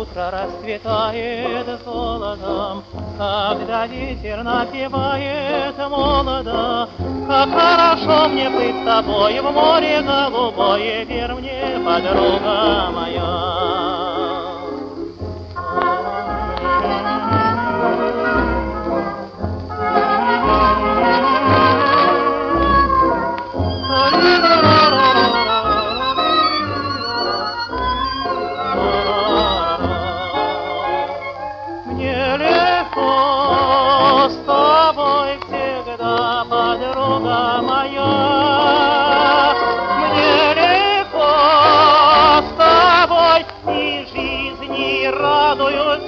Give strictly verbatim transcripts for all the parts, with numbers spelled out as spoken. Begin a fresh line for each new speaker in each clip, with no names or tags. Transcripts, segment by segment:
утро расцветает золотом, когда ветер напевает молодо, как хорошо мне быть с тобой в море голубое, верь мне, подруга моя. Мне легко с тобой всегда, подруга моя. Мне легко с тобой, и жизни радуюсь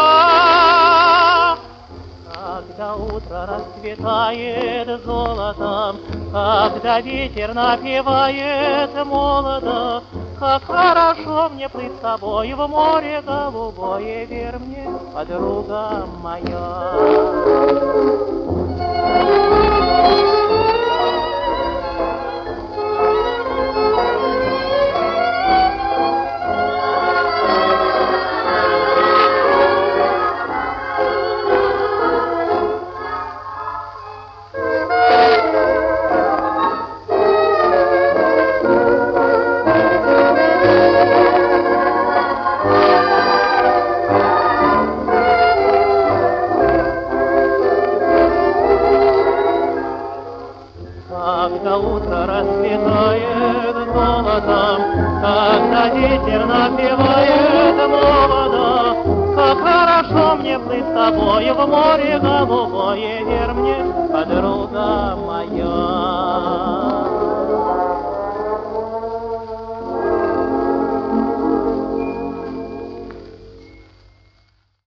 я. Когда утро расцветает золотом, когда ветер напевает молодо, как хорошо мне плыть с тобой в море голубое, верь мне, подруга моя. Когда утро расцветает золотом, когда ветер напевает молодо, как хорошо мне плыть с тобой в море голубое, верь мне, подруга моя.